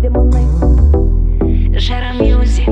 демоны. Жара Мьюзик.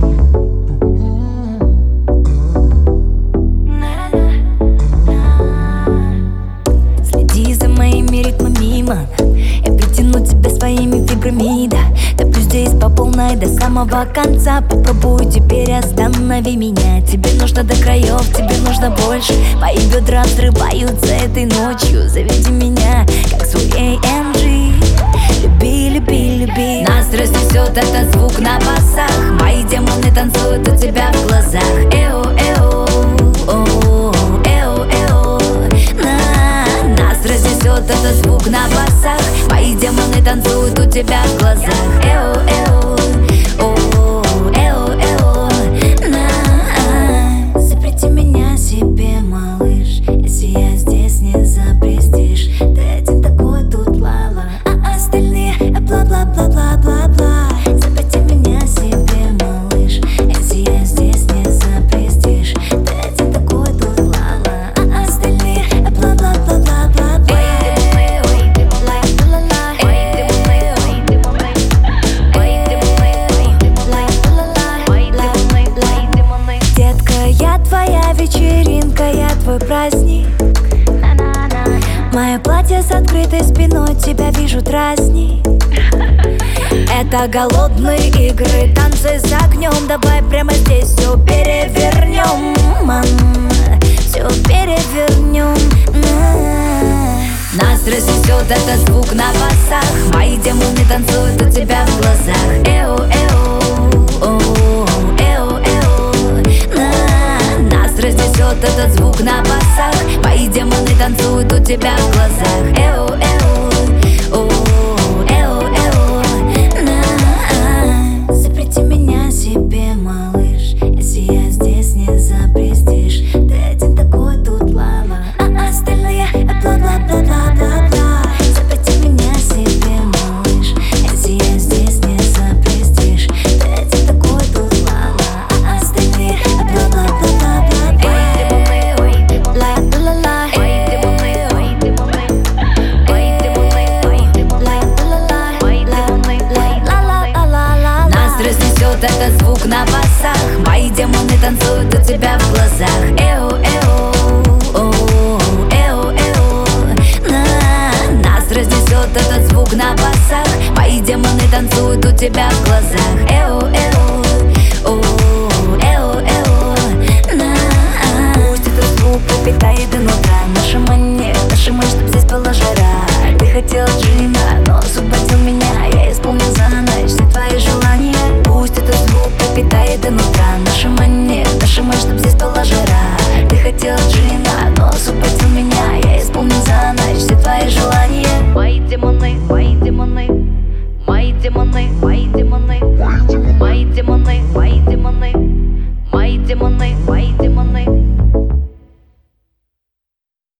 Следи за моими ритмами, мам. Я притяну тебя своими фибрами, да. Топлю здесь по полной до самого конца. Попробуй теперь, останови меня. Тебе нужно до краев, тебе нужно больше. Мои бедра взрываются этой ночью. Заведи меня, как свой AMG. Люби, люби, люби. Нас разнесет этот звук на басах. Мои демоны танцуют у тебя в глазах. Эо, эо, о, эо, эо. Нас разнесет этот звук на басах. Мои демоны танцуют у тебя в глазах. Эо, эо, о, эо, эо. Запрети меня себе, малыш. Если я здесь не запрестишь. Ты один такой тут лала, а остальные бла-бла-бла-бла-бла-бла. Запрети меня себе, малыш. Если я здесь не запрестишь. Ты один такой тут лала, а остальные бла-бла-бла-бла-бла-бла. Детка, я твоя вечеринка, я твой праздник. Мое платье с открытой спиной, тебя вижу дразнить. Это голодные игры, танцы с огнем. Давай прямо здесь все перевернем, все перевернем. Нас разнесет этот звук на басах. Мои демоны танцуют у тебя в глазах. Эо, эо, о, эо, эо. Нас разнесет этот звук на басах. Мои демоны танцуют у тебя в глазах. Эо, эо, о, эо, эо. Запрети меня себе, малыш. Если я здесь не запрестишь. Ты один такой тут лава, а остальные бла-бла-бла-бла-бла-бла. Запрети меня себе, малыш. Если я здесь не запрестишь. Ты один такой тут лава, а остальные бла-бла-бла-бла-бла-бла. Этот звук на басах. Мои демоны танцуют у тебя в глазах. Эо, эо, о, эо, эо. Нас разнесет этот звук на басах. Мои демоны танцуют у тебя в глазах. Эо, эо, о, эо, эо. Пусть этот звук пропитает до нутра. Наша манера, чтоб здесь была жара. Ты хотела джина, но освободил